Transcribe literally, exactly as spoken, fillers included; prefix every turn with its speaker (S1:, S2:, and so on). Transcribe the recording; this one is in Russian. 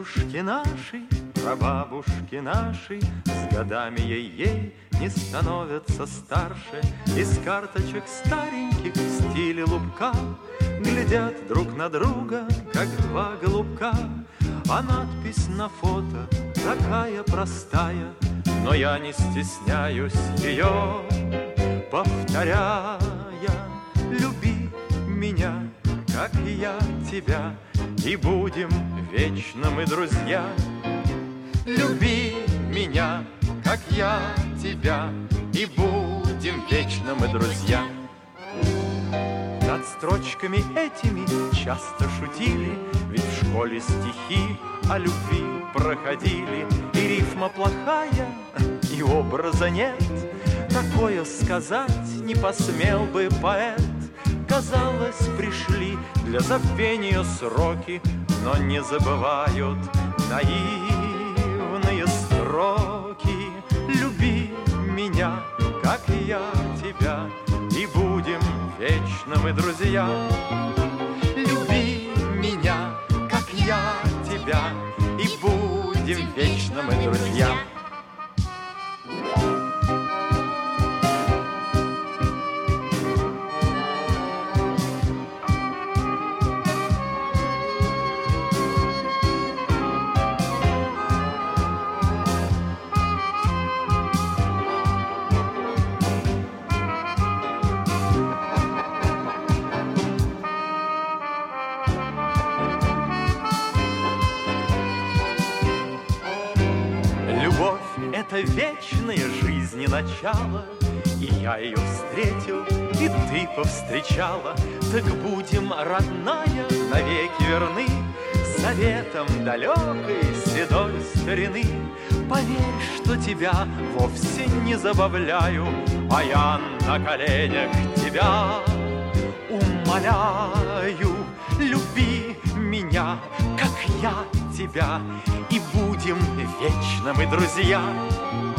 S1: Дедушки наши, прабабушки наши, с годами ей-ей не становятся старше. Из карточек стареньких в стиле лубка глядят друг на друга, как два голубка. А надпись на фото такая простая, но я не стесняюсь ее, повторяя: люби меня, как я тебя, и будем вечно мы друзья. Люби меня, как я тебя, и будем вечно мы друзья. Над строчками этими часто шутили, ведь в школе стихи о любви проходили. И рифма плохая, и образа нет, такое сказать не посмел бы поэт. Казалось, пришли для забвения сроки, но не забывают наивные строки. Люби меня, как я тебя, и будем вечно мы друзья. Люби меня, как я тебя, и будем вечно мы друзья. Это вечная жизни начало, и я ее встретил, и ты повстречала. Так будем, родная, навеки верны заветам далекой седой старины. Поверь, что тебя вовсе не забавляю, а я на коленях тебя умоляю. Люби меня, как я тебя, и будем вечно мы друзья.